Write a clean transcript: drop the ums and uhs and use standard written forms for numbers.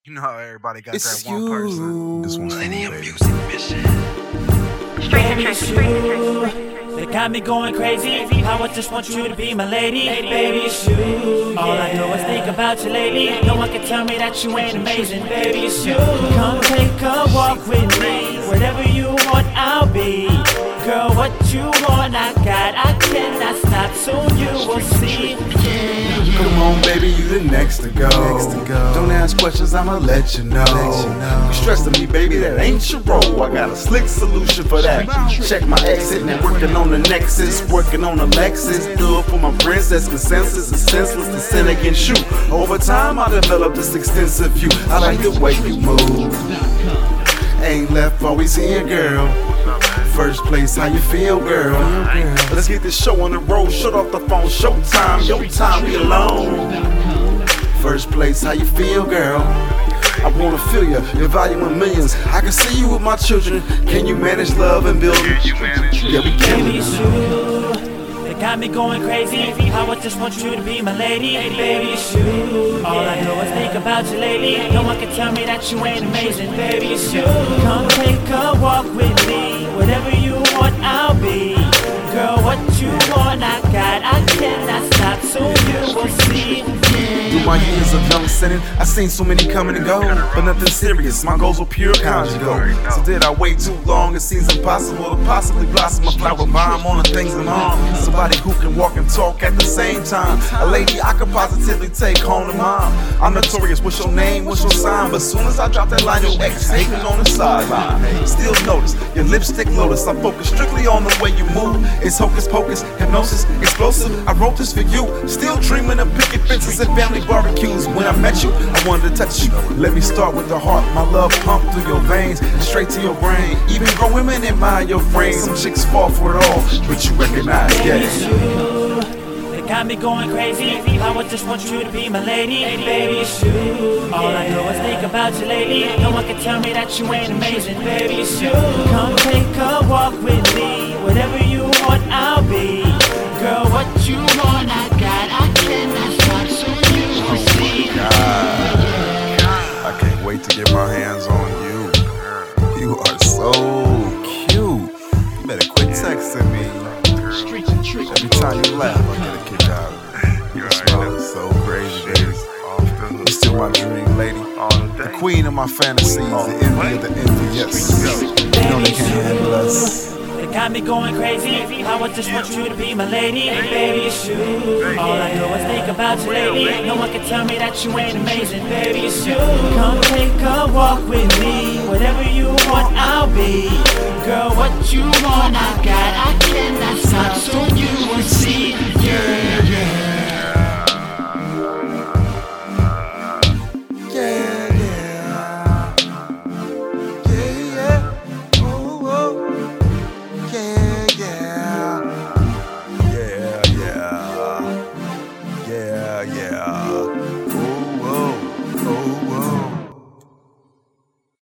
You know how everybody got that one person. This one's Plenty of baby. music mission. Baby, it's you. They got me going crazy. I would just want you to be my lady. Baby, it's you. All I do is think about you lately. No one can tell me that you ain't amazing. Baby, it's you. Come take a walk with me. Whatever you want, I'll be. Girl, what you want, I got. I cannot stop. Soon you will see. Come on, baby, you the next to go. Don't ask questions, I'ma let you know. You stressing me, baby, that ain't your role. I got a slick solution for that. Check my exit, and working on the Nexus, working on the Lexus. Do it for my princess. Consensus is senseless to sin against you. Over time, I developed this extensive view. I like the way you move. Ain't left, always here, girl. First place, how you feel, girl? Let's get this show on the road. Shut off the phone, showtime, your time, we alone. First place, how you feel, girl? I wanna feel you, your value in millions. I can see you with my children. Can you manage love and build it? Yeah, we can. Baby, it's you. They got me going crazy. I would just want you to be my lady. Baby, it's you. All I do is think about you lately. No one can tell me that you ain't amazing. Baby, it's you. Come take a walk with me. Whatever you want, I'll be. Girl, what you want, I got. I cannot stop. Soon you will see. Through my years of young sinning, I seen so many coming and go, but nothing serious. My goals were pure conjugal. So did I wait too long? It seems impossible to possibly blossom a flower bomb on the things I'm on. Somebody who can walk and talk at the same time. A lady I could positively take home to mom. I'm notorious. What's your name? What's your sign? But soon as I drop that line, your ex hating on the sideline. Still notice your lipstick lotus. I'm focused strictly on the way you move. It's hocus pocus, hypnosis, explosive. I wrote this for you. Still dreaming of picket fences and family barbecues. When I met you, I wanted to touch you. Let me start with the heart. My love pumped through your veins, straight to your brain. Even grown women admire your frame. Some chicks fall for it all, but you recognize, Baby, it's yeah. you. They got me going crazy. I would just want you to be my lady. Baby, it's you. All I do is think about you lately. No one can tell me that you ain't amazing. Baby, it's you. Come take a walk with me. Whatever you want, I'll be. Girl, what you want, I got. I cannot stop. Soon you will see. I can't wait to get my hands on you. You are so cute. You better quit texting me. Every time you laugh, I get a kick out of it. Your smile is so crazy, baby. You're still my dream lady. The queen of my fantasies, the envy of the envious. You know they can't handle us. They got me going crazy. I would just want you to be my lady. Baby, it's you. All I do is think about you lately. No one can tell me that you ain't amazing. Baby, it's you. Come take a walk with me. Whatever you want, I'll be. Girl, what you want, I got. I cannot